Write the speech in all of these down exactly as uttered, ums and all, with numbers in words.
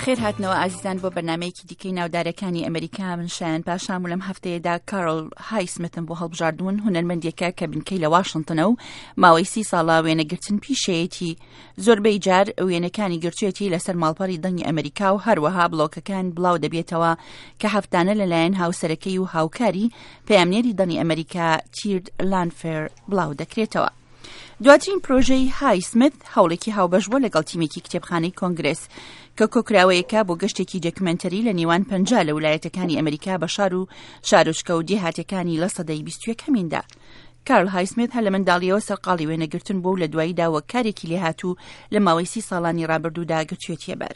خێر هاتنەوە ئازیزان بۆ بەرنامەیەکی دیکەی ناودارەکانی ئەمریکا. من شایان پاشام و لەم هەفتەیەدا کارل هایسمتم بۆ هەڵبژاردوون، هونەرمەندیەکە کە بنکەی لە واشنگتنە و ماوەی سی ساڵا وێنەگرتن پیشەیەتی زۆربەی جار وێنەکانی گرتوێتی لەسەر ماڵپەڕی دەنگی ئەمریکا و هەروەها بڵۆکەکان بڵاو دەبێتەوە کە هەفتانە لەلایەن هاوسەرەکەی و هاوکاری پەیامنێری دەنگی ئەمریکا تیرد لانفێر بڵاو دەکرێتەوە. دواترین پرۆژەی هایسمت هەوڵێکی هاوبەش بووە لەگەڵ تیمێکی کتێبخانەی کۆنگرس کە کۆکراوەیەکە بۆ گەشتێکی دۆکمنتەری لە نێوان پەنجا لە ویلایەتەکانی ئەمریکا بە شار و شارۆچکە و دێهاتەکانی لە سەدەی بیست و یەکەمیندا. کارل هایسمت هەر لە منداڵیەوە سەرقاڵی وێنەگرتن بوو و لە دواییدا وەک کارێکی لێهاتوو لە ماوەی سی ساڵانی ڕابردوودا گرتوێتیە بەر.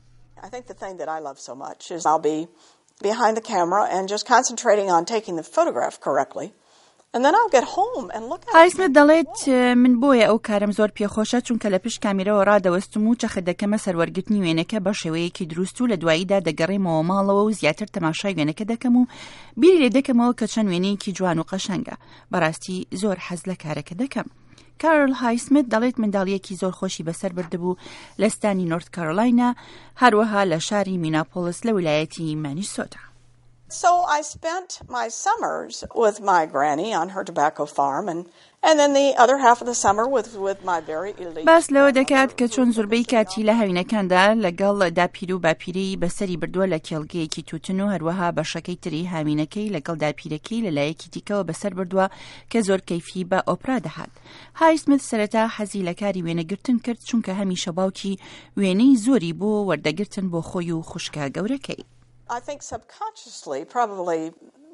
I think the thing that I love so much is I'll be behind the camera and just concentrating on taking the photograph correctly. And then I'll get home and look at هایسمت دەڵێت من بۆیە ئەو کارم زۆر پێخۆشە چونکە لە پشت کامێرەوە ڕادەوەستم و چەخە دەکەمە سەروەرگرتنی وێنەکە بە شێوەیەکی دروست و لە دواییدا دەگەڕێمەوە ماڵەوە و زیاتر تەماشای وێنەکە دەکەم و بیری لێ دەکەمەوە کە چەند وێنەیەکی جوان و قەشەنگە. بەڕاستی زۆر حەز لە کارەکە دەکەم. کارل هایسمت دەڵێت منداڵیەکی زۆر خۆشی بەسەر بردبوو لە ستانی نۆرت کارۆلاینا، هەروەها لە شاری میناپۆلیس لە ویلایەتی مانیسۆتا. So I spent my summers with my granny on her tobacco farm and and then the other half of the summer with with my very elite. باس لەوە دەکات کە چۆن زۆربەی کاتی لە هاوینەکاندا لەگەڵ داپیر و باپیرەی بەسەری بردووە لە کێڵگەیەکی تووتن و هەروەها بەشەکەی تری هاوینەکەی لەگەڵ داپیرەکەی لەلایەکی دیکەوە بەسەر بردووە کە زۆر کەیفی بە ئۆپرا دەهات. هایسمت سەرەتا حەزی لە کاری وێنەگرتن کرد چونکە هەمیشە باوکی وێنەی زۆری بۆ وەردەگرتن بۆ خۆی و خوشکە گەورەکەی. I think subconsciously probably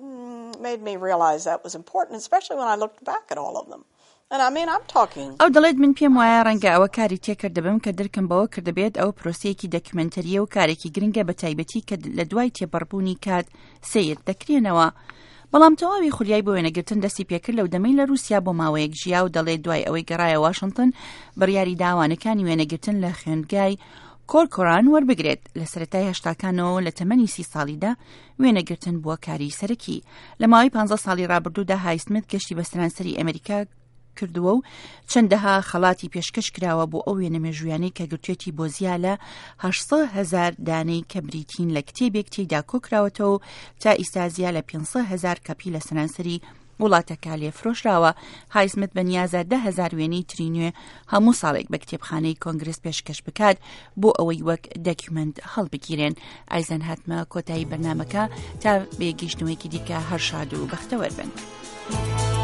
made me realize that was important, especially when I looked back at all of them. And I mean, I'm talking. ئەو دەڵێت من پێم وایە ڕەنگە ئەوە کاری تێکردبم کە درکم بەوە کردبێت ئەو پرۆسەیەکی دۆکمنتەریە و کارێکی گرنگە بە تایبەتی کە لە دوای تێپەڕبوونی کات سیر دەکرێنەوە. بەڵام تەواوی خولیای بۆ وێنەگرتن دەستی پێکرد لەو دەمەی لە رووسیا بۆ ماوەیەک ژیا و دەڵێت دوای ئەوەی گەڕایە واشنگتن بڕیاری داوانەکانی وێنەگرتن لە خوێندگای کۆرکۆران وەربگرێت. لە سەرەتای هەشتاکانەوە لە تەمەنی سی ساڵیدا وێنەگرتن بووە کاری سەرەکی. لە ماوەی پانزە ساڵی ڕابردوودا هایسمت گەشتی بە سەرانسەری ئەمریکا کردووە و چەندەها خەڵاتی پێشکەش کراوە بۆ ئەو وێنە مێژوویانەی کە گرتوێتی بۆ زیا لە هەشت هەزار دانەی کە بریتین لە کتێبێک تێیدا کۆکراوەتەوە تا ئیستا زیا لە پێنج هەزار کەپی لە سەرانسەری وڵاتەکە لێفرۆشراوە. هایسمت بە نیازە ده هەزار وێنەی تری نوێ هەموو ساڵێک بە کتێبخانەی کۆنگرس پێشکەش بکات بۆ ئەوەی وەک دۆکیومنت هەڵبگیرێن. ئایزەن هاتمە کۆتایی بەرنامەکە تا بێگەیشتنەوەیکی دیکە هەر شاد و بەختەوەر بن.